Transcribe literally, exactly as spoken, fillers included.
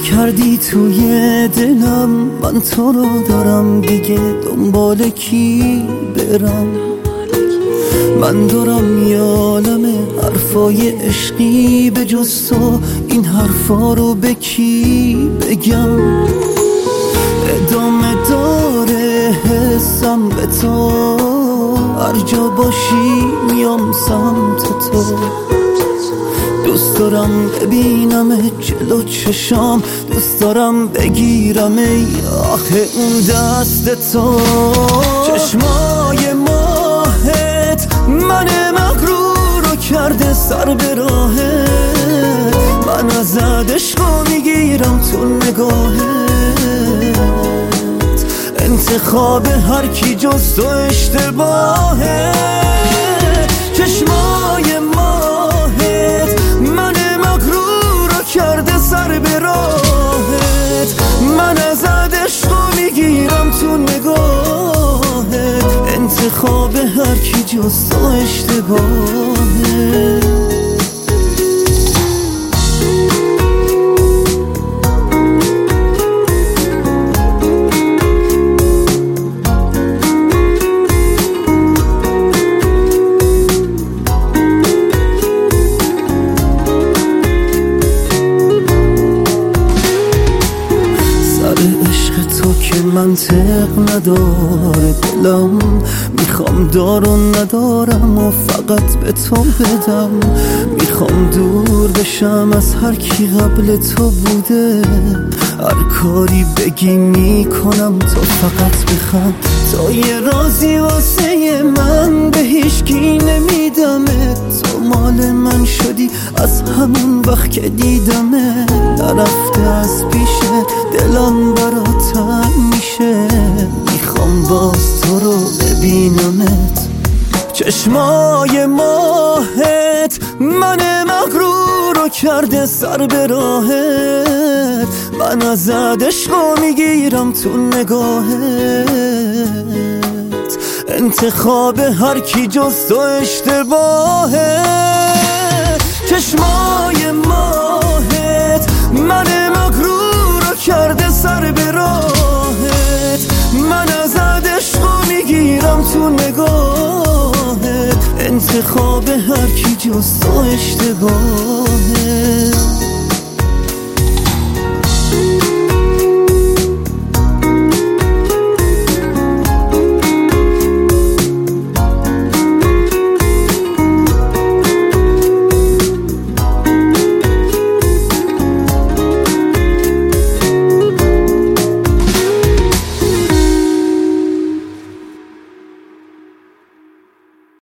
کردی توی دلم، من تو رو دارم دیگه دنبال کی برم؟ من دارم یالم حرفای عشقی به جز تو، این حرفا رو به کی بگم؟ ادامه داره حسم به تو، هر جا باشی میام سمت تو. دوست دارم ببینم جلو چشام، دوست دارم بگیرم ای آخه اون دست تو. چشمای ماهت من مغرور رو کرده سر به راهت، من ازت عشقو میگیرم تو نگاهت. انتخاب هر کی جز تو اشتباهه. چشمای ماهت من مغرور رو کرده سر به راهت، من ازت عشقو میگیرم تو نگاهت. انتخاب هر کی جز تو اشتباهه. که منطق نداره دلم، میخوام دار و ندارم و فقط به تو بدم. میخوام دور بشم از هر کی قبل تو بوده، هر کاری بگی میکنم تو فقط بخند. تو یه رازی واسه من به هیچکی نمیدمت، تو مال من شدی از همون وقت که دیدمه. نرفته از پیشه دلم برات تنگ میشه، میخوام باز تو رو ببینمت. چشمای ماهت من مغرور رو کرده سر به راهت، من ازت عشقو میگیرم تو نگاهت. انتخاب هر کی جز تو اشتباهه. چشمای ماهت من مغرور رو کرده سر به راهت، من ازت عشقو میگیرم تو نگاهت. انتخاب هر کی جز تو اشتباهه.